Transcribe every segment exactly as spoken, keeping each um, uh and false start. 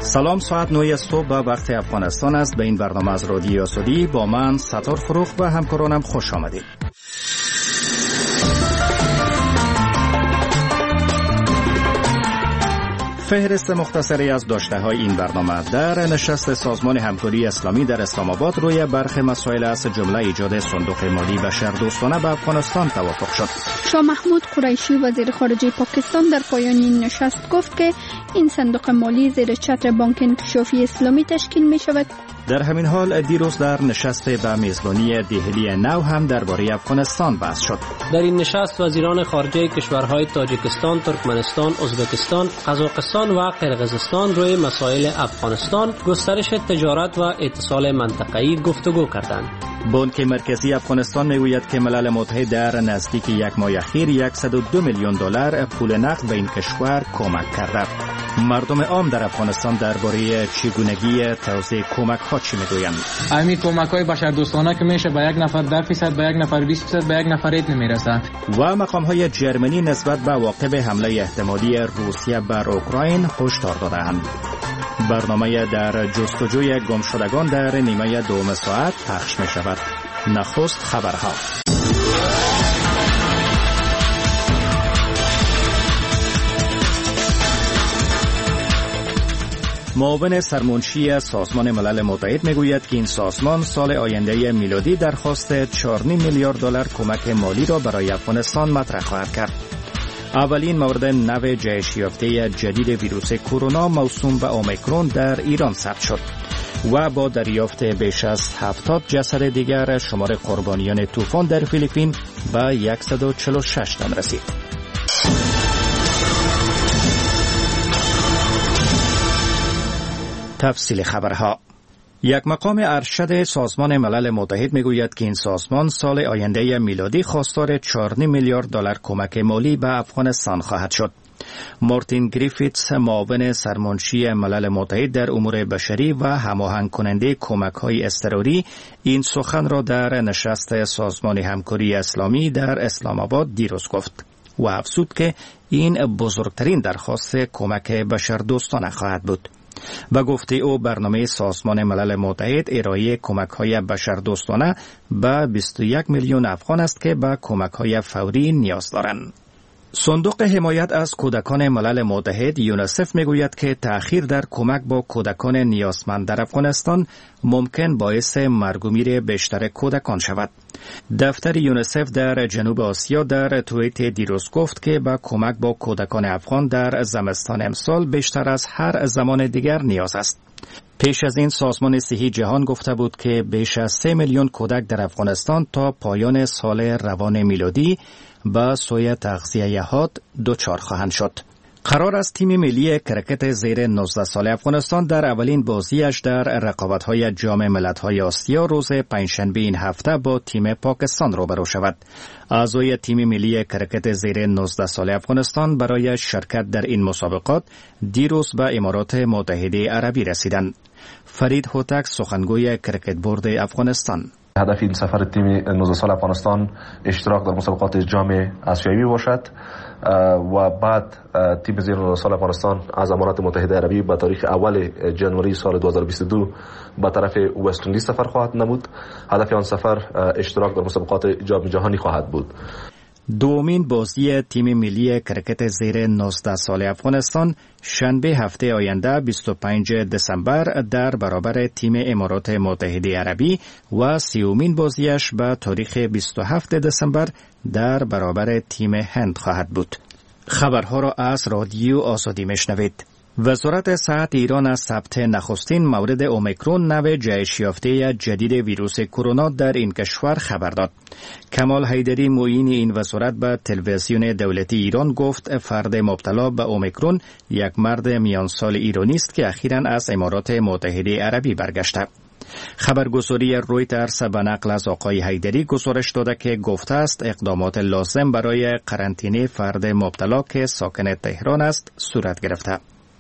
سلام، ساعت نه صبح به وقت افغانستان است. به این برنامه از رادیو آزادی با من ستار فروخ و همکارانم خوش آمدید. فهرست مختصری از داشته‌های این برنامه: در نشست سازمان همکاری اسلامی در اسلام آباد روی برخی مسائل از جمله ایجاد صندوق مالی بشردوستانه به افغانستان توافق شد. شاه محمود قریشی وزیر خارجه پاکستان در پایان این نشست گفت که این صندوق مالی زیر چتر بانک انکشافی اسلامی تشکیل می شود. در همین حال دیروز در نشست به میزبانی دهلی نو هم درباره افغانستان بحث شد. در این نشست وزیران خارجه کشورهای تاجیکستان، ترکمنستان، ازبکستان، قزاقستان و قرقیزستان روی مسائل افغانستان، گسترش تجارت و اتصال منطقه‌ای گفتگو کردند. بانک مرکزی افغانستان میگوید که ملل متحد در نزدیک یک ماه اخیر صد و دو میلیون دلار پول نقد به این کشور کمک کرده. مردم عام در افغانستان درباره چگونگی توزیع کمک ها چی میگویند؟ همین کمک های بشردوستانه که میشه به یک نفر ده درصد، به یک نفر بیست درصد، به یک نفر ایت نمیرسه. و مقام های جرمنی نسبت به واقع حمله احتمالی روسیه بر اوکراین هشدار دادند. برنامه در جستجوی گمشدگان در نیمه دوم ساعت پخش می شود. نخست خبرها. معاون سرمنشی سازمان ملل متحد میگوید که این سازمان سال آینده میلادی درخواست چهار و نیم میلیارد دلار کمک مالی را برای افغانستان مطرح خواهد کرد. اولین مورد نو جهش یافته جدید ویروس کرونا موسوم به اومیکرون در ایران ثبت شد و با دریافت بیش از هفتاد جسد دیگر شمار قربانیان طوفان در فیلیپین به صد و چهل و شش تن رسید. تفصیل خبرها. یک مقام ارشد سازمان ملل متحد میگوید که این سازمان سال آینده میلادی خواستار چهار و نیم میلیارد دلار کمک مالی به افغانستان خواهد شد. مارتین گریفیتس، معاون سرمنشی ملل متحد در امور بشری و هماهنگ کننده کمک‌های اضطراری، این سخن را در نشست سازمان همکاری اسلامی در اسلام آباد دیروز گفت و افزود که این بزرگترین درخواست کمک بشردوستانه خواهد بود. و گفته او برنامه سازمان ملل متحد ارائه کمک‌های بشردوستانه به بیست و یک میلیون افغان است که به کمک‌های فوری نیاز دارند. صندوق حمایت از کودکان ملل متحد یونیسف میگوید که تأخیر در کمک با کودکان نیازمند در افغانستان ممکن باعث مرگ و میر بیشتر کودکان شود. دفتر یونیسف در جنوب آسیا در توییت دیروز گفت که با کمک با کودکان افغان در زمستان امسال بیشتر از هر زمان دیگر نیاز است. پیش از این سازمان صحی جهان گفته بود که بیش از سه میلیون کودک در افغانستان تا پایان سال روان میلادی با سوی تغذیه حاد دچار خواهند شد. قرار است تیم ملی کرکت زیر نوزده سال افغانستان در اولین بازیش در رقابت‌های جام ملت‌های آسیا روز پنجشنبه این هفته با تیم پاکستان روبرو شود. اعضای تیم ملی کرکت زیر نوزده سال افغانستان برای شرکت در این مسابقات دیروز به امارات متحده عربی رسیدند. فرید هوتک، سخنگوی کرکت بورد افغانستان: هدف این سفر تیم نوزده سال افغانستان اشتراک در مسابقات جام آسیایی باشد و بعد تیم زیر نوزده سال افغانستان از امارات متحده عربی به تاریخ اول جنوری سال دو هزار و بیست و دو به طرف وست اندیز سفر خواهد نمود. هدف آن سفر اشتراک در مسابقات جام جهانی خواهد بود. دومین بازی تیم ملی کرکت زیر نوزده سال افغانستان شنبه هفته آینده بیست و پنجم دسامبر در برابر تیم امارات متحده عربی و سیومین بازیش به تاریخ بیست و هفتم دسامبر در برابر تیم هند خواهد بود. خبرها را از رادیو آزادی میشنوید. وزارت صحت ایران از ثبت نخستین مورد اومیکرون نو جهش یافته جدید ویروس کرونا در این کشور خبر داد. کمال حیدری، معین این وزارت، به تلویزیون دولتی ایران گفت فرد مبتلا به اومیکرون یک مرد میان سال ایرانی است که اخیراً از امارات متحده عربی برگشته. خبرگزاری رویترز به نقل از آقای حیدری گزارش داده که گفته است اقدامات لازم برای قرنطینه فرد مبتلا که ساکن تهران است صورت گرفته.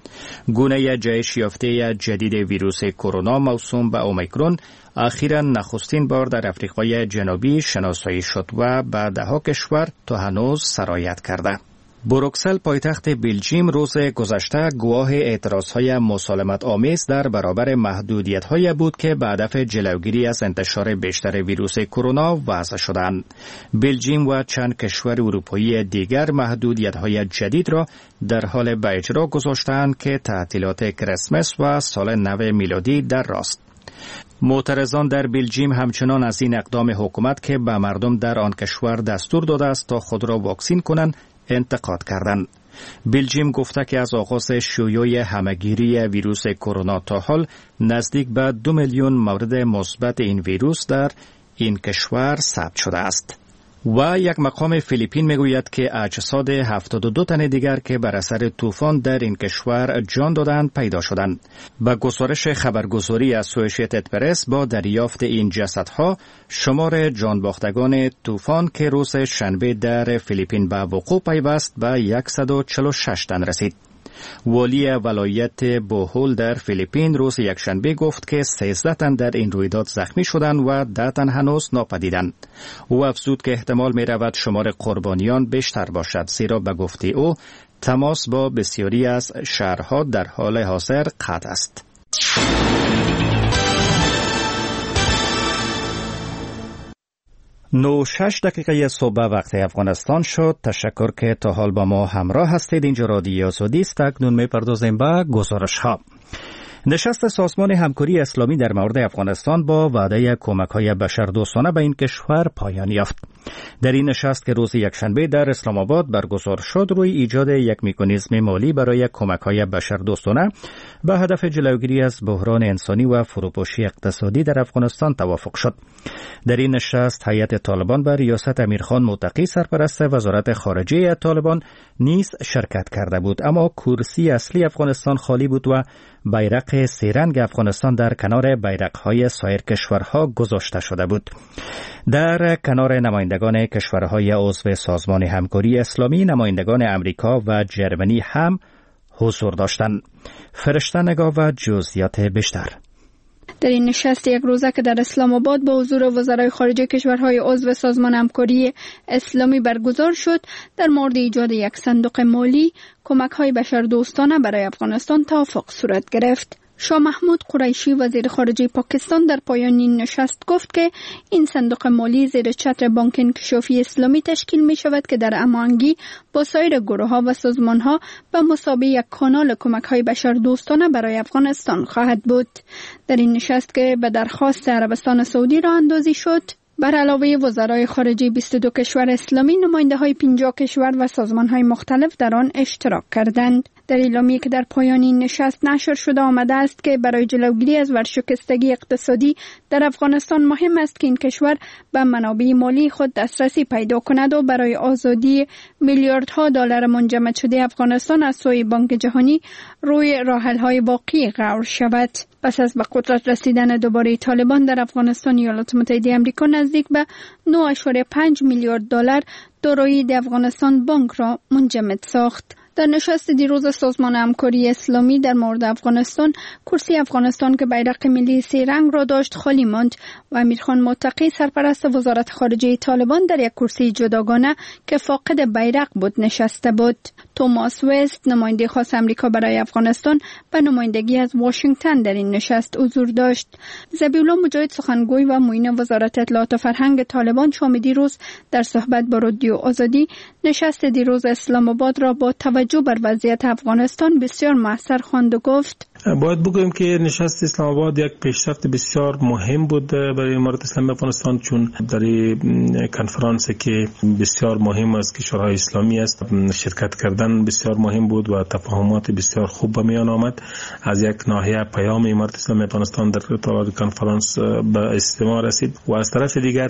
گونه جهش یافته جدید ویروس کرونا موسوم به اومیکرون اخیراً نخستین بار در آفریقای جنوبی شناسایی شد و به دهها کشور تا هنوز سرایت کرده. بروکسل پایتخت بلژیم روز گذشته گواه اعتراضهای مسالمت آمیز در برابر محدودیت‌های بود که به هدف جلوگیری از انتشار بیشتر ویروس کرونا وضع شدند. بلژیم و چند کشور اروپایی دیگر محدودیت‌های جدید را در حال به اجرا گذاشتند که تعطیلات کریسمس و سال نو میلادی در راست. معترضان در بلژیم همچنان از این اقدام حکومت که به مردم در آن کشور دستور داده است تا خود را واکسین کنند انتقاد کردند. بلژیم گفته که از آغاز شیوع همهگیری ویروس کرونا تا حال نزدیک به دو میلیون مورد مثبت این ویروس در این کشور ثبت شده است. و یک مقام فیلیپین میگوید که اجساد هفتاد و دو تن دیگر که بر اثر طوفان در این کشور جان دادند پیدا شدند. با گزارش خبرگزاری اسوسییتد پرس با دریافت این جسدها شمار جان باختگان طوفان که روز شنبه در فیلیپین به وقوع پیوست به صد و چهل و شش تن رسید. والی ولایت بوهول در فیلیپین روز یکشنبه گفت که سیزده تن در این رویداد زخمی شدند و ده تن هنوز ناپدیدند. او افزود که احتمال می رود شمار قربانیان بیشتر باشد، زیرا به گفته او تماس با بسیاری از شهرها در حال حاضر قطع است. نو شش دقیقه صبح وقت افغانستان شد. تشکر که تا حال با ما همراه هستید. اینجا رادیو آزادی است. اکنون می‌پردازیم به گزارش ها. نشست سازمان همکاری اسلامی در مورد افغانستان با وعده کمک‌های بشردوستانه به این کشور پایان یافت. در این نشست که روز یکشنبه در اسلام آباد برگزار شد، روی ایجاد یک مکانیزم مالی برای کمک‌های بشردوستانه به هدف جلوگیری از بحران انسانی و فروپاشی اقتصادی در افغانستان توافق شد. در این نشست هیئت طالبان به ریاست امیرخان متقی سرپرست وزارت خارجه طالبان نیز شرکت کرده بود، اما کرسی اصلی افغانستان خالی بود و بیرق سه رنگ افغانستان در کنار بیرق‌های سایر کشورها گذاشته شده بود. در کنار نمایندگان کشورهای عضو سازمان همکاری اسلامی، نمایندگان امریکا و جرمنی هم حضور داشتند. فرشته نگاه و جزئیات بیشتر. در این نشست یک روزه که در اسلام آباد با حضور وزرای خارجه کشورهای عضو سازمان همکاری اسلامی برگزار شد، در مورد ایجاد یک صندوق مالی کمک‌های بشردوستانه برای افغانستان توافق صورت گرفت. شاه محمود قریشی وزیر خارجه پاکستان در پایان این نشست گفت که این صندوق مالی زیر چتر بانک انکشافی اسلامی تشکیل می شود که در هماهنگی با سایر گروه‌ها و سازمان‌ها به مثابه یک کانال کمک‌های بشردوستانه برای افغانستان خواهد بود. در این نشست که به درخواست عربستان سعودی راه اندازی شد، بر علاوه وزرای خارجه بیست و دو کشور اسلامی، نماینده‌های پنجاه کشور و سازمان‌های مختلف در آن اشتراک کردند. در اعلامیه که در پایان این نشست نشر شده آمده است که برای جلوگیری از ورشکستگی اقتصادی در افغانستان مهم است که این کشور به منابع مالی خود دسترسی پیدا کند و برای آزادی میلیاردها دلار منجمد شده افغانستان از سوی بانک جهانی روی راه‌حل‌های واقعی قرار شود. پس از به قدرت رسیدن دوباره طالبان در افغانستان، ایالات متحده آمریکا نزدیک به نه و پنج میلیارد دلار دارایی افغانستان بانک را منجمد ساخت. در نشست دیروز سازمان همکاری اسلامی در مورد افغانستان، کرسی افغانستان که بیرق ملی سه رنگ را داشت خالی ماند و امیرخان متقی سرپرست وزارت خارجه طالبان در یک کرسی جداگانه که فاقد بیرق بود نشسته بود. توماس وست، نماینده خاص امریکا برای افغانستان، به نمایندگی از واشنگتن در این نشست حضور داشت. ذبیح‌الله مجاهد، سخنگوی و معین وزارت اطلاعات و فرهنگ طالبان، شام دیروز در صحبت با رادیو آزادی نشست دیروز اسلام آباد را با توجه بر وضعیت افغانستان بسیار موثر خواند و گفت: باید بگویم که نشست اسلام آباد یک پیشرفت بسیار مهم بود برای امارت اسلامی افغانستان، چون در کنفرانس که بسیار مهم از کشورهای اسلامی است شرکت کردن بسیار مهم بود و تفاهمات بسیار خوب به میان آمد. از یک ناحیه پیام امارت اسلامی افغانستان در طول کنفرانس به استماع رسید و از طرف دیگر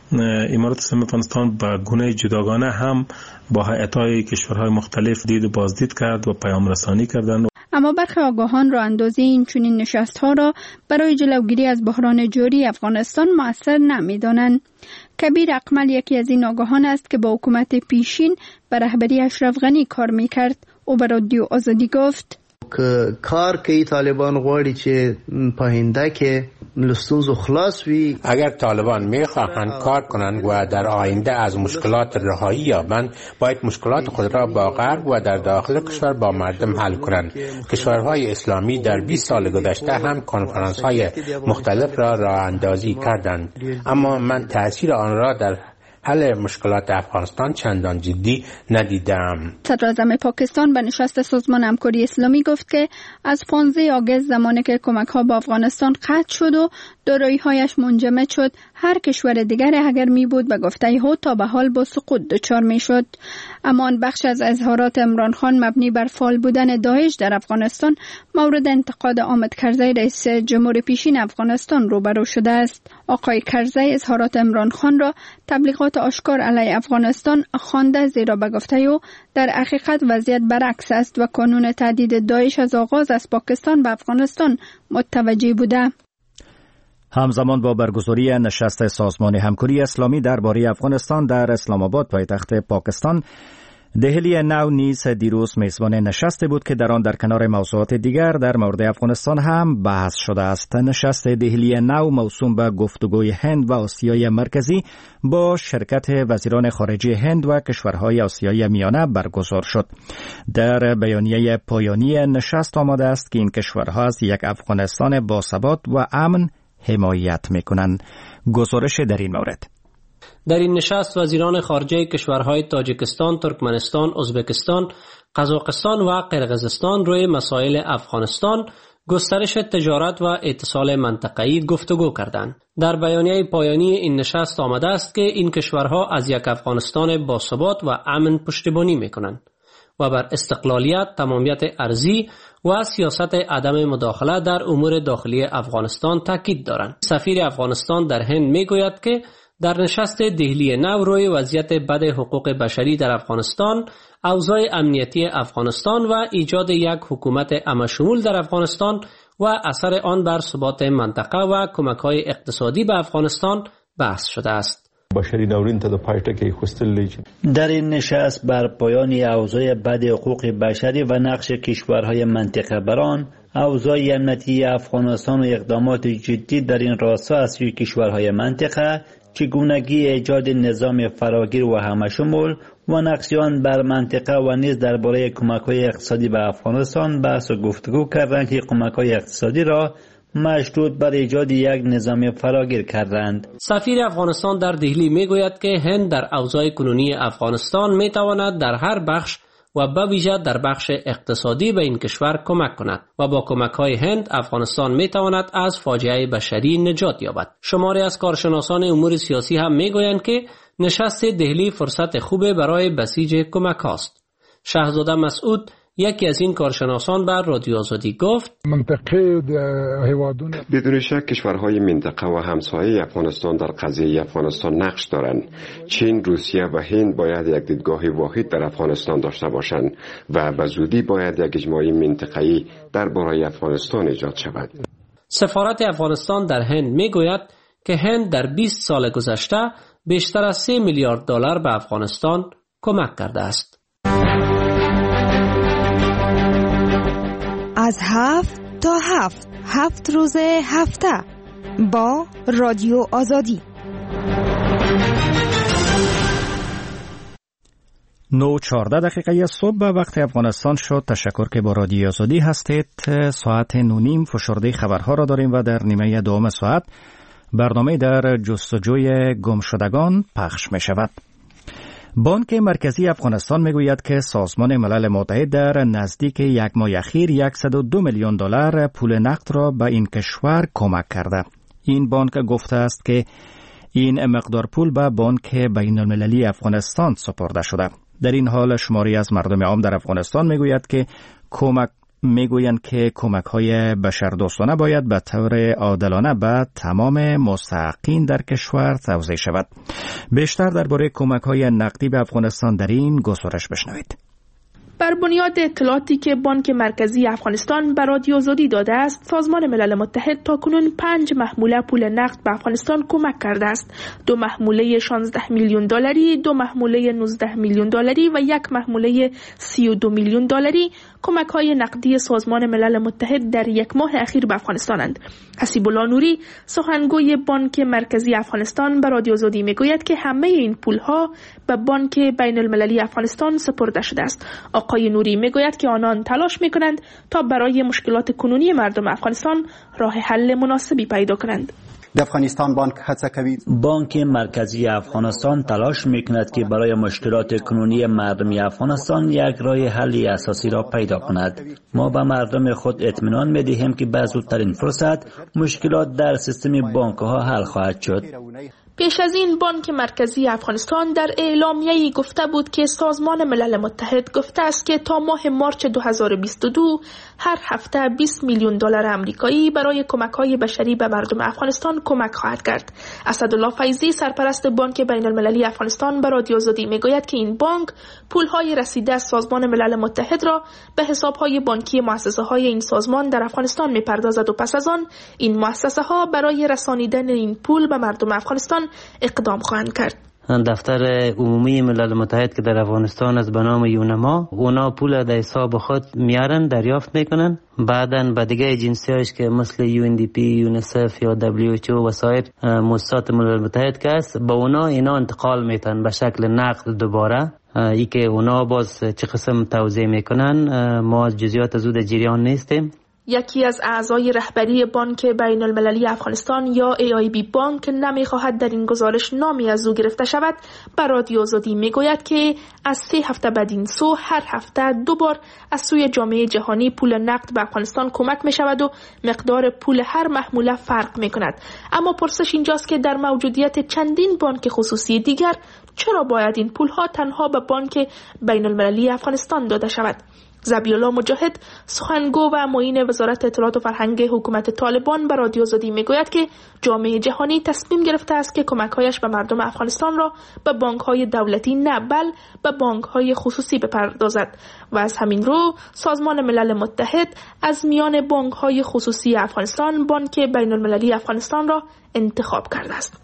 امارت اسلامی افغانستان به گونه جداگانه هم با هیئت‌های کشورهای مختلف دید و بازدید کرد و پیام رسانی کردند. اما برخی آگاهان را اندازه این چنین نشست‌ها را برای جلوگیری از بحران جاری افغانستان مؤثر نمی‌دانند. کبیر اقمل یکی از این آگاهان است که با حکومت پیشین به رهبری اشرف غنی کار می‌کرد. او به رادیو آزادی گفت: که کار کوي طالبان غواړي چې په هنده کې لستونزو خلاص وی. اگر طالبان میخواهند کار کنند و در آینده از مشکلات رهایی یابند، باید مشکلات خود را با غرب و در داخل کشور با مردم حل کنند. کشورهای اسلامی در بیست سال گذشته هم کنفرانس های مختلف را راه اندازی کردند، اما من تاثیر آن را در حل مشکلات افغانستان چندان جدی ندیدم. صدراعظم پاکستان به نشست سازمان همکاری اسلامی گفت که از پانزده آگوست زمانی که کمک ها به افغانستان قطع شد و دارایی هایش منجمد شد، هر کشور دیگر اگر می بود به گفته او تا به حال با سقوط دچار می شد. اما آن بخش از اظهارات عمران خان مبنی بر فعال بودن داعش در افغانستان مورد انتقاد حامد کرزی رئیس جمهور پیشین افغانستان روبرو شده است. آقای کرزی اظهارات عمران خان را تبلیغات آشکار علیه افغانستان خوانده، زیرا به گفته او در حقیقت وضعیت برعکس است و کانون تهدید داعش از آغاز از پاکستان به افغانستان متوجه بوده. همزمان با برگزاری نشست سازمان همکاری اسلامی درباره افغانستان در اسلام آباد پایتخت پاکستان، دهلی نو نیز دیروز میزبان نشستی بود که در آن در کنار موضوعات دیگر در مورد افغانستان هم بحث شده است. نشست دهلی نو موسوم به گفتگوی هند و آسیای مرکزی با شرکت وزیران خارجه هند و کشورهای آسیای میانه برگزار شد. در بیانیه پایانی نشست آمده است که این کشورها از یک افغانستان باثبات و امن حمایت میکنند. گزارش در این مورد. در این نشست وزیران خارجه کشورهای تاجیکستان، ترکمنستان، ازبکستان، قزاقستان و قرقیزستان روی مسائل افغانستان، گسترش تجارت و اتصال منطقه‌ای گفتگو کردند. در بیانیه پایانی این نشست آمده است که این کشورها از یک افغانستان باثبات و امن پشتیبانی میکنند و بر استقلالیت، تمامیت ارضی و سیاست عدم مداخله در امور داخلی افغانستان تاکید دارند. سفیر افغانستان در هند میگوید که در نشست دهلی نو روی وضعیت بد حقوق بشری در افغانستان، اوضاع امنیتی افغانستان و ایجاد یک حکومت عامه‌شمول در افغانستان و اثر آن بر ثبات منطقه و کمک‌های اقتصادی به افغانستان بحث شده است. در این نشست بر پایان اوضاع بد حقوق بشری و نقش کشورهای منطقه بر آن، اوضاع امنیتی افغانستان و اقدامات جدی در این راستا از سوی کشورهای منطقه، چگونگی ایجاد نظام فراگیر و همه‌شمول و نقش آن بر منطقه و نیز درباره کمک‌های اقتصادی به افغانستان بحث و گفتگو کردند که کمک‌های اقتصادی را مشروط بر ایجاد یک نظام فراگیر کردند. سفیر افغانستان در دهلی میگوید که هند در اوضاع کنونی افغانستان میتواند در هر بخش و به ویژه در بخش اقتصادی به این کشور کمک کند و با کمک‌های هند افغانستان میتواند از فاجعه بشری نجات یابد. شماری از کارشناسان امور سیاسی هم میگویند که نشست دهلی فرصت خوبی برای بسیج کمک است. شهزاده مسعود، یکی از این کارشناسان، بر رادیو آزادی گفت: منطقه بدون شک کشورهای منطقه و همسایه افغانستان در قضیه افغانستان نقش دارند. چین، روسیه و هند باید یک دیدگاه واحد در افغانستان داشته باشند و به زودی باید یک اجماع منطقه‌ای درباره افغانستان ایجاد شود. سفارت افغانستان در هند میگوید که هند در بیست سال گذشته بیشتر از سه میلیارد دلار به افغانستان کمک کرده است. از هفت تا هفت هفت روز هفته با رادیو آزادی. نو چهارده دقیقه صبح به وقت افغانستان شد. تشکر که با رادیو آزادی هستید. ساعت نو نیم فشرده خبرها را داریم و در نیمه دوم ساعت برنامه در جستجوی گمشدگان پخش می شود. بانک مرکزی افغانستان میگوید که سازمان ملل متحد در نزدیک یک ماه اخیر صد و دو میلیون دلار پول نقد را به این کشور کمک کرده. این بانک گفته است که این مقدار پول به بانک بین المللی افغانستان سپرده شده. در این حال شماری از مردم عام در افغانستان میگوید که کمک میگویند که کمک‌های بشردوستانه باید به طور عادلانه به تمام مستحقین در کشور توزیع شود. بیشتر درباره کمک‌های نقدی به افغانستان در این گزارش بشنوید. بر بنیاد اطلاعاتی که بانک مرکزی افغانستان به رادیو آزادی داده است، سازمان ملل متحد تاکنون پنج محموله پول نقد به افغانستان کمک کرده است. دو محموله شانزده میلیون دلاری، دو محموله نوزده میلیون دلاری و یک محموله سی و دو میلیون دلاری کمک‌های نقدی سازمان ملل متحد در یک ماه اخیر به افغانستانند. حسیب الله نوری، سخنگوی بانک مرکزی افغانستان، به رادیو آزادی میگوید که همه این پول‌ها به بانک بین المللی افغانستان سپرده شده است. آقای نوری میگوید که آنان تلاش میکنند تا برای مشکلات کنونی مردم افغانستان راه حل مناسبی پیدا کنند. افغانستان بانک بانک مرکزی افغانستان تلاش میکند که برای مشکلات کنونی مردم افغانستان یک راه حل اساسی را پیدا کند. ما به مردم خود اطمینان میدهیم که به زودترین فرصت مشکلات در سیستم بانک ها حل خواهد شد. پیش از این بانک مرکزی افغانستان در اعلامیه‌ای گفته بود که سازمان ملل متحد گفته است که تا ماه مارچ دو هزار و بیست و دو هر هفته بیست میلیون دلار آمریکایی برای کمک‌های بشری به مردم افغانستان کمک خواهد کرد. اسدالله فیضی، سرپرست بانک بین المللی افغانستان، به رادیو آزادی میگوید که این بانک پول‌های رسیده از سازمان ملل متحد را به حساب‌های بانکی مؤسسه‌های این سازمان در افغانستان می‌پردازد و پس از آن این مؤسسه‌ها برای رسانیدن این پول به مردم افغانستان اقدام خواهند کرد. دفتر عمومی ملل متحد که در افغانستان از به نام یونما، اونا پول در حساب خود میارن، دریافت میکنن، بعدن به دیگه ایجنسی‌هاش که مثل یو ان دی پی، یونیسف یا دبلیو اچ او و سایر مؤسسات ملل متحد که است، با اونا اینا انتقال میتن به شکل نقد دوباره. ای که اونا باز چه قسم توزیع میکنن ما از جزئیات زود جریان نیستیم. یکی از اعضای رهبری بانک بین المللی افغانستان یا ای آی بی بانک نمیخواهد در این گزارش نامی از او گرفته شود، بر رادیو آزادی میگوید که از سه هفته بعد این سو هر هفته دو بار از سوی جامعه جهانی پول نقد به افغانستان کمک می شود و مقدار پول هر محموله فرق می کند. اما پرسش اینجاست که در موجودیت چندین بانک خصوصی دیگر چرا باید این پول ها تنها به بانک بین المللی افغانستان داده شود؟ زبی‌الله مجاهد، سخنگو و معین وزارت اطلاعات و فرهنگ حکومت طالبان، به رادیو آزادی میگوید که جامعه جهانی تصمیم گرفته است که کمک‌هایش به مردم افغانستان را به بانک‌های دولتی نه بل به بانک‌های خصوصی بپردازد و از همین رو سازمان ملل متحد از میان بانک‌های خصوصی افغانستان بانک بین المللی افغانستان را انتخاب کرده است.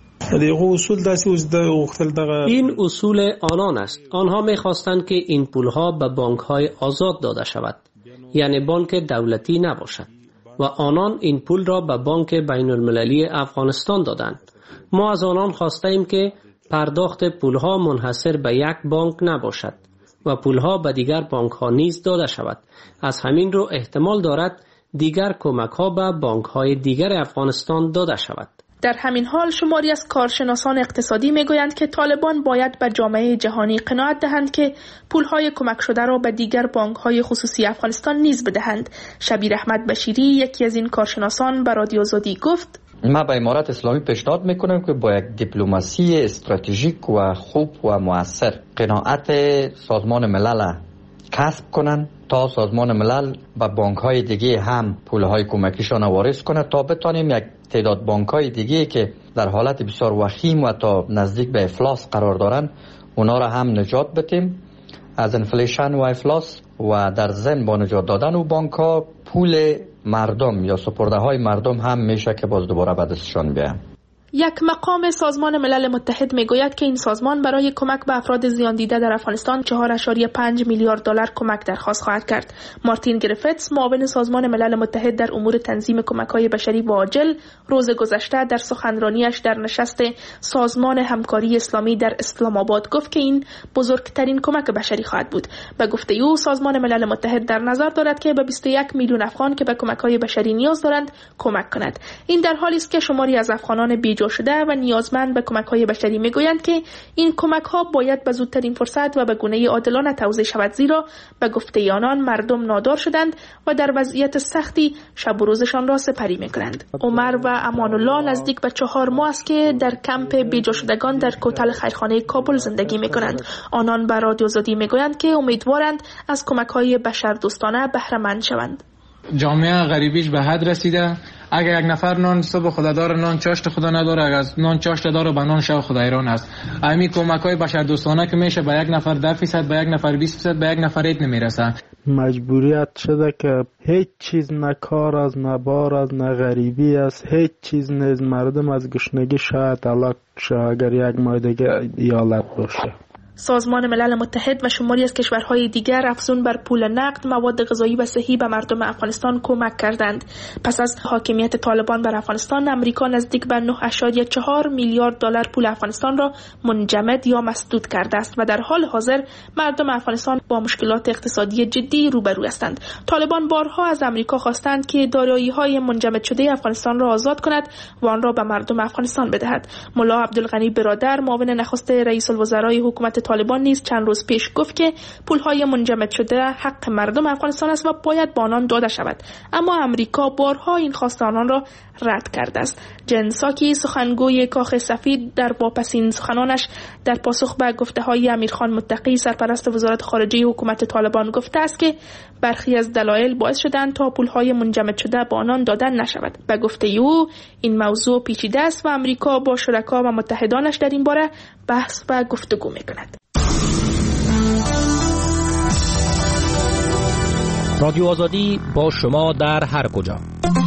این اصول آنان است. آنها می‌خواستند که این پولها به بانک‌های آزاد داده شود، یعنی بانک دولتی نباشد، و آنان این پول را به بانک بین المللی افغانستان دادند. ما از آنان خواستیم که پرداخت پولها منحصر به یک بانک نباشد و پولها به دیگر بانک‌ها نیز داده شود. از همین رو احتمال دارد دیگر کمک‌ها به بانک‌های دیگر افغانستان داده شود. در همین حال شماری از کارشناسان اقتصادی میگویند که طالبان باید به جامعه جهانی قناعت دهند که پولهای کمک شده را به دیگر بانک‌های خصوصی افغانستان نیز بدهند. شبیر احمد بشیری، یکی از این کارشناسان، به رادیو آزادی گفت: ما به امارات اسلامی پیشنهاد میکنم که با یک دیپلماسی استراتژیک و خوب و موثر قناعت سازمان ملل کسب کنند تا سازمان ملل به بانک‌های دیگه هم پولهای کمکیشان وارد کنه تا بتانیم یک تعداد بانک‌های دیگه که در حالت بسیار وخیم و تا نزدیک به افلاس قرار دارن اونا را هم نجات بدیم از انفلیشن و افلاس و در ضمن با نجات دادن و بانک‌ها پول مردم یا سپرده های مردم هم میشه که باز دوباره به دستشان بیاین. یک مقام سازمان ملل متحد میگوید که این سازمان برای کمک به افراد زیان دیده در افغانستان چهار و پنج میلیارد دلار کمک درخواست خواهد کرد. مارتین گریفتس، معاون سازمان ملل متحد در امور تنظیم کمک‌های بشری و عاجل، روز گذشته در سخنرانیش در نشست سازمان همکاری اسلامی در اسلام آباد گفت که این بزرگترین کمک بشری خواهد بود. به گفته او سازمان ملل متحد در نظر دارد که به بیست و یک میلیون افغان که به کمک‌های بشری نیاز دارند کمک کند. این در حالی است که شماری از افغانان بی‌جا شده و نیازمند به کمک‌های بشری میگویند که این کمک‌ها باید به زودترین فرصت و به گونه‌ای عادلانه توزیع شود، زیرا به گفته آنان مردم نادار شدند و در وضعیت سختی شب و روزشان را سپری می‌کنند. عمر و امان الله نزدیک به چهار ماه است که در کمپ بی‌جا شدگان در کوتل خیرخانه کابل زندگی می‌کنند. آنان به رادیو آزادی میگویند که امیدوارند از کمک‌های بشردوستانه بهره مند شوند. جامعه غریبیش به حد رسیده اگر یک نفر نان صبح خدا داره، نان چاشت خدا نداره، اگر نان چاشت داره به نان شب خدا ایران است. همین کمک‌های بشردوستانه که میشه به یک نفر ده درصد، به یک نفر بیست درصد، به یک نفر ایت نمیرسه. مجبوریت شده که هیچ چیز نه کار از، نه بار از، نه غریبی است، هیچ چیز نیز مردم از گشنگی شاید هلاک شه اگر یک ماه دیگه ایالت باشه. سازمان ملل متحد و شماری از کشورهای دیگر افزون بر پول نقد، مواد غذایی و صحی به مردم افغانستان کمک کردند. پس از حاکمیت طالبان بر افغانستان، امریکا نزدیک به نه ممیز چهار میلیارد دلار پول افغانستان را منجمد یا مسدود کرده است و در حال حاضر مردم افغانستان با مشکلات اقتصادی جدی روبرو هستند. طالبان بارها از امریکا خواستند که دارایی‌های منجمد شده افغانستان را آزاد کند و آن را به مردم افغانستان بدهد. ملا عبدالغنی برادر، معاون نخست رئیس الوزرای حکومت طالبان نیز چند روز پیش گفت که پولهای منجمد شده حق مردم افغانستان است و باید به آنان داده شود، اما امریکا بارها این خواست آنان را رد کرده است. جن ساکی، سخنگوی کاخ سفید، در واپسین سخنانش در پاسخ به گفته‌های امیرخان متقی، سرپرست وزارت خارجه حکومت طالبان، گفته است که برخی از دلایل باعث شدند تا پولهای منجمد شده به آنان دادن نشود. به گفته او این موضوع پیچیده است و امریکا با شرکا و متحدانش در این باره بحث و گفتگو می‌کند. رادیو آزادی با شما در هر کجا.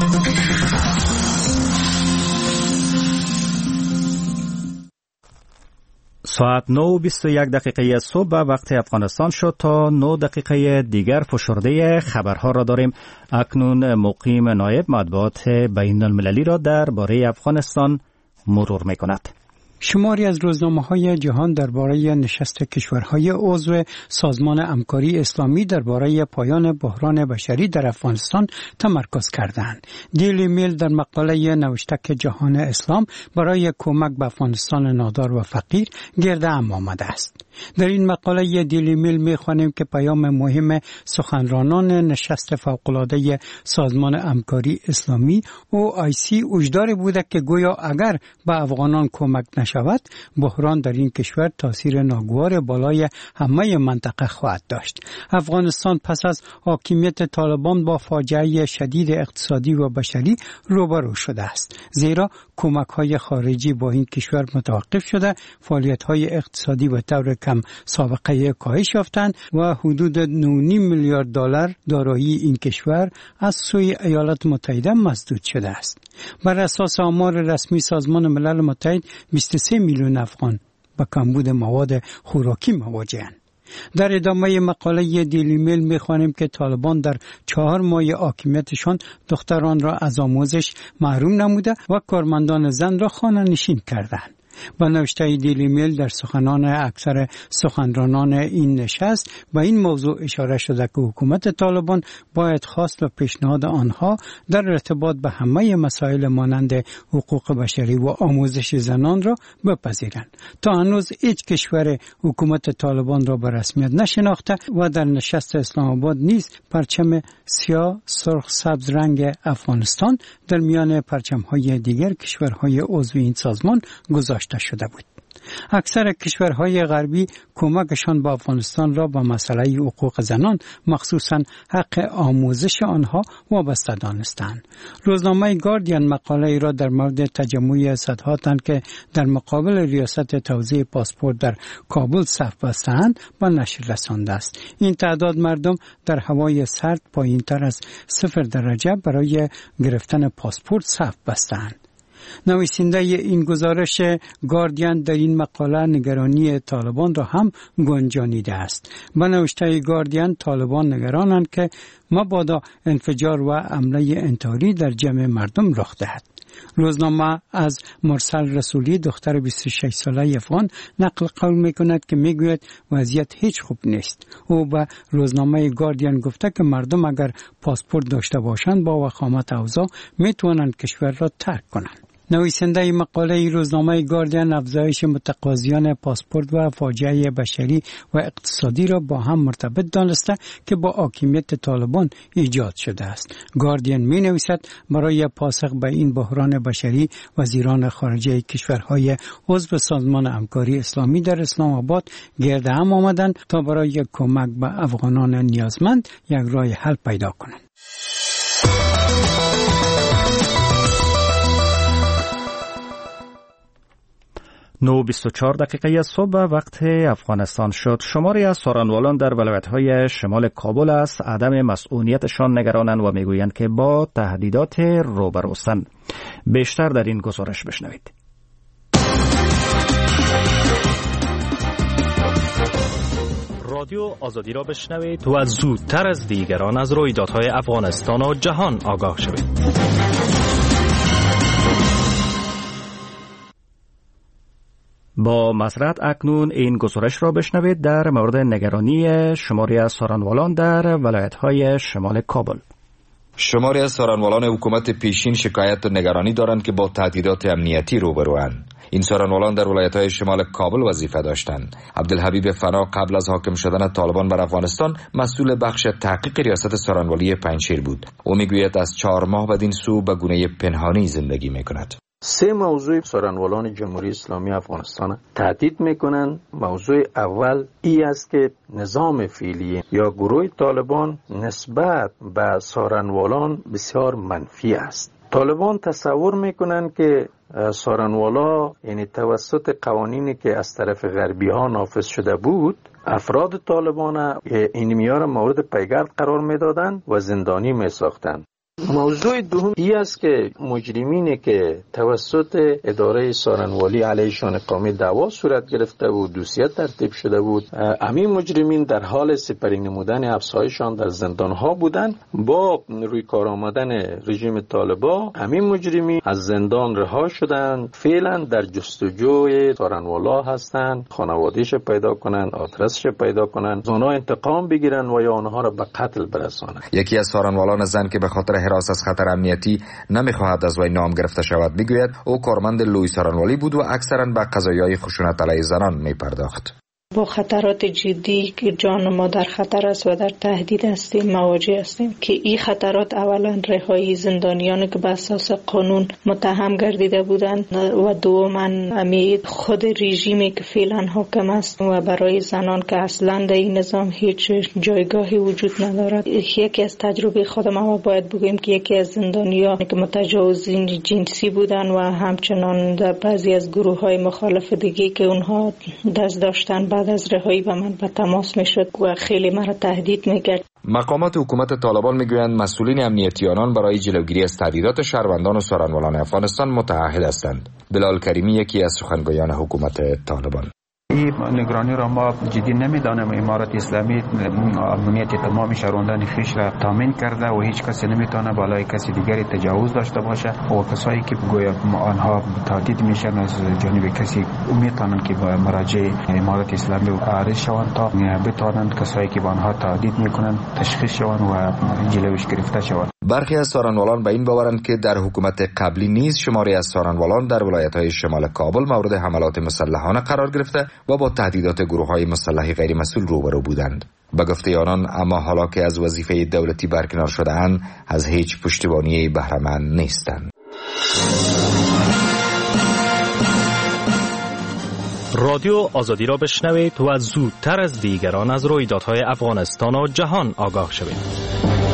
ساعت نه و بیست و یک دقیقه صبح به وقت افغانستان شد. تا نه دقیقه دیگر فشرده خبرها را داریم. اکنون مقیم نایب مطبوعات بین المللی را درباره افغانستان مرور می‌کند. شماری از روزنامه‌های جهان درباره نشست کشورهای عضو سازمان همکاری اسلامی درباره پایان بحران بشری در افغانستان تمرکز کردند. دیلی میل در مقاله نوشته که جهان اسلام برای کمک به افغانستان نادار و فقیر گرد هم آمده است. در این مقاله دیلی میل می‌خوانیم که پیام مهم سخنرانان نشست فوق‌العاده سازمان همکاری اسلامی او آی سی وجدار بوده که گویا اگر به افغانان کمک شود، بحران در این کشور تاثیر ناگوار بالای همه منطقه خواهد داشت. افغانستان پس از حاکمیت طالبان با فاجعه شدید اقتصادی و بشری روبرو شده است، زیرا کمک‌های خارجی با این کشور متوقف شده، فعالیت‌های اقتصادی به طور کم سابقه کاهش یافتند و حدود نه و نیم میلیارد دلار دارایی این کشور از سوی ایالات متحده مسدود شده است. بر اساس آمار رسمی سازمان ملل متحد بیست و سه میلیون افغان با کمبود مواد خوراکی مواجه‌اند. در ادامه مقاله دیلی میل می‌خوانیم که طالبان در چهار ماه حاکمیتشان دختران را از آموزش محروم نموده و کارمندان زن را خانه نشین کردند. با نوشته دیلی میل در سخنان اکثر سخنرانان این نشست به این موضوع اشاره شده که حکومت طالبان باید خواست و پیشنهاد آنها در ارتباط به همه مسائل مانند حقوق بشری و آموزش زنان را بپذیرند. تا هنوز هیچ کشور حکومت طالبان را به رسمیت نشناخته و در نشست اسلام آباد نیز پرچم سیاه سرخ سبز رنگ افغانستان در میان پرچم‌های دیگر کشورهای عضو این سازمان گذاشته شده بود. اکثر کشورهای غربی کمکشان به افغانستان را به مسئله حقوق زنان مخصوصاً حق آموزش آنها وابسته دانستند. روزنامه گاردین مقاله ای را در مورد تجمع صدها تن که در مقابل ریاست توزیع پاسپورت در کابل صف بستند به نشر رسانده است. این تعداد مردم در هوای سرد پایین‌تر از صفر درجه برای گرفتن پاسپورت صف بستند. نویسنده این گزارش گاردین در این مقاله نگرانی طالبان را هم گنجانیده است. به نوشته گاردین طالبان نگرانند که مبادا انفجار و حمله انتحاری در جمع مردم رخ دهد. روزنامه از مرسل رسولی دختر بیست و شش ساله افغان نقل قول میکند که میگوید وضعیت هیچ خوب نیست. او به روزنامه گاردین گفته که مردم اگر پاسپورت داشته باشند با وخامت اوضاع میتوانند کشور را ترک کنند. نویسنده مقاله روزنامه گاردین افزایش متقاضیان پاسپورت و فاجعه بشری و اقتصادی را با هم مرتبط دانسته که با حاکمیت طالبان ایجاد شده است. گاردین می نویسد برای پاسخ به این بحران بشری وزیران خارجه کشورهای عضو سازمان همکاری اسلامی در اسلام آباد گرد هم آمدند تا برای کمک به افغانان نیازمند یک راه حل پیدا کنند. نه و بیست و چهار دقیقه صبح وقت افغانستان شد. شماری از سارنوالان در ولایت‌های شمال کابل از عدم مسئولیتشان نگرانند و میگویند که با تهدیدات روبروستند. بیشتر در این گزارش بشنوید. رادیو آزادی را بشنوید و زودتر از دیگران از رویدادهای افغانستان و جهان آگاه شوید. با مسرت اکنون این گزارش را بشنوید در مورد نگرانی شماری از سارنوالان در ولایت‌های شمال کابل. شماری از سارنوالان حکومت پیشین شکایت و نگرانی دارند که با تهدیدات امنیتی روبروند. این سارنوالان در ولایت‌های شمال کابل وظیفه داشتند. عبدالحبیب فنا قبل از حاکم شدن طالبان بر افغانستان مسئول بخش تحقیق ریاست سارنوالی پنجشیر بود. او میگوید از چهار ماه بدین سو به گونه پنهانی زندگی میکند. سه موضوع سارنوالان جمهوری اسلامی افغانستان تهدید میکنند. موضوع اول ای است که نظام فعلی یا گروه طالبان نسبت به سارنوالان بسیار منفی است. طالبان تصور میکنند که سارنوالا یعنی توسط قوانینی که از طرف غربی ها نافذ شده بود افراد طالبان این میار مورد پیگرد قرار میدادند و زندانی میساختند. موضوع دوم ای است که مجرمینی که توسط اداره سارنوالی علیهشان اقامه دعوا صورت گرفته بود، دوسیه ترتیب شده بود، همین مجرمین در حال سپری نمودن افسایشان در زندان ها بودند. با روی کار آمدن رژیم طالبان همین مجرمین از زندان رها شدند، فعلا در جستجوی سارنوالا هستند، خانوادهش پیدا کنند، آدرسش پیدا کنند، از آنها انتقام بگیرند و یا آنها را به قتل برسانند. یکی از سارنوالان زن که به خاطر حراس از خطر امنیتی نمیخواهد از وی نام گرفته شود میگوید او کارمند لوی سارنوالی بود و اکثرا به قضایای خشونت علیه زنان میپرداخت. با خطرات جدی که جان ما در خطر است و در تهدید هستیم مواجه هستیم که این خطرات اولا رهایی زندانیان که به اساس قانون متهم گردیده بودند و دوما امی خود رژیمی که فعلا حاکم است و برای زنان که اصلا در این نظام هیچ جایگاهی وجود ندارد. یکی از تجربه خود ما باید بگویم که یکی از زندانیان که متجاوزین جنسی بودند و همچنان در بعضی از گروه های مخالف دیگه که اونها دست داشتن بعد از رهایی به من به تماس میشد و خیلی مرا تهدید میکرد. مقامات حکومت طالبان میگویند مسئولین امنیتی آنان برای جلوگیری از تهدیدات شهروندان و سارنوالان افغانستان متعهد هستند. بلال کریمی یکی از سخنگویان حکومت طالبان: این نگرانی را ما جدی نمیدانیم. امارت اسلامی امنیت تمام شهروندان خویش را تامین کرده و هیچ کسی نمیتونه بالای کسی دیگری تجاوز داشته باشه و کسایی که گویا آنها تهدید میشن از جانب کسی میتونن که با مراجع امارت اسلامی عارض شوند تا بتوانند کسایی که با آنها تهدید میکنن تشخیص شوند و جلوش گرفته شوند. برخی از سارنوالان به این باورند که در حکومت قبلی نیز شماری از سارنوالان در ولایت‌های شمال کابل مورد حملات مسلحانه قرار گرفته و با تهدیدات گروه‌های مسلح غیر مسئول روبرو بودند. به گفته آنان اما حالا که از وظیفه دولتی برکنار شده‌اند از هیچ پشتیبانی بهره مند نیستند. رادیو آزادی را بشنوید و زودتر از دیگران از رویدادهای افغانستان و جهان آگاه شوید.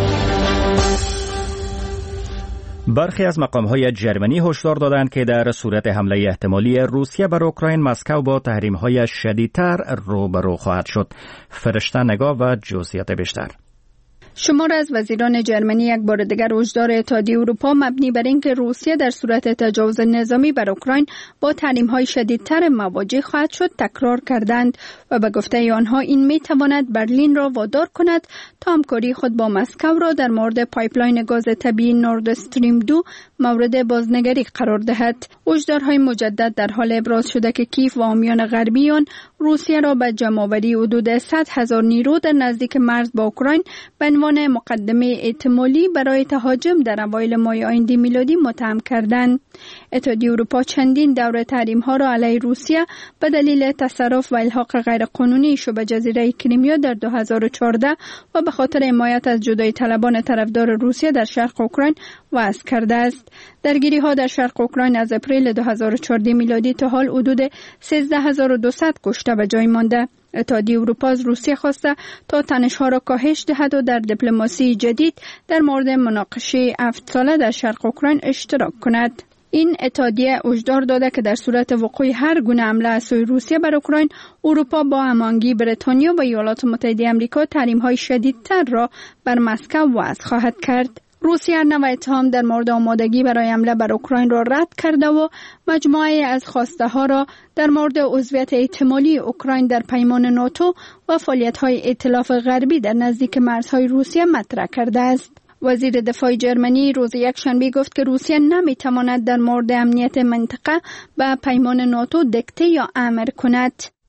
برخی از مقام‌های جرمنی هشدار دادند که در صورت حمله احتمالی روسیه بر اوکراین مسکو با تحریم‌های شدیدتر روبرو خواهد شد. فرشته نگاه و جزئیات بیشتر. شمار از وزیران جرمنی یک بار دیگر هشدار اتحادیه اروپا مبنی بر اینکه روسیه در صورت تجاوز نظامی بر اوکراین با تحریم‌های شدیدتر مواجه خواهد شد تکرار کردند و به گفته آنها این می‌تواند برلین را وادار کند تا همکاری خود با مسکو را در مورد پایپلاین گاز طبیعی نورد استریم دو مورد بازنگری قرار دهد. هشدارهای مجدد در حال ابراز شده که کیف و حامیان غربی آن روسیه را به جمع‌آوری حدود صد هزار نیرو در نزدیک مرز با اوکراین به عنوان مقدمه احتمالی برای تهاجم در اوایل ماه آینده میلادی متهم کردند. اتحادیه اروپا چندین دوره تحریم‌ها را علیه روسیه به دلیل تصرف و الحاق غیرقانونی شبه جزیره کریمیا در دو هزار و چهارده و به خاطر حمایت از جدایی طلبان طرفدار روسیه در شرق اوکراین وضع کرده است. درگیری‌ها در شرق اوکراین از اپریل دو هزار و چهارده میلادی تا حال حدود سیزده هزار و دویست کشته به جای مانده. اتحادیه اروپا از روسیه خواسته تا تنش‌ها را کاهش دهد و در دیپلماسی جدید در مورد مناقشه هفت ساله در شرق اوکراین اشتراک کند. این اتحادیه هشدار داده که در صورت وقوع هر گونه حمله از سوی روسیه بر اوکراین، اروپا با هماهنگی بریتانیا و ایالات متحده آمریکا تحریم‌های شدیدتر را بر مسکو وضع خواهد کرد. روسیه نوع اتهام در مورد آمادگی برای حمله بر اوکراین را رد کرده و مجموعه از خواسته ها را در مورد عضویت احتمالی اوکراین در پیمان ناتو و فعالیت‌های ائتلاف غربی در نزدیک مرزهای روسیه مطرح کرده است. وزیر دفاع جرمنی روز یکشنبه گفت که روسیه نمی‌تواند در مورد امنیت منطقه و پیمان ناتو دکته یا امر کند.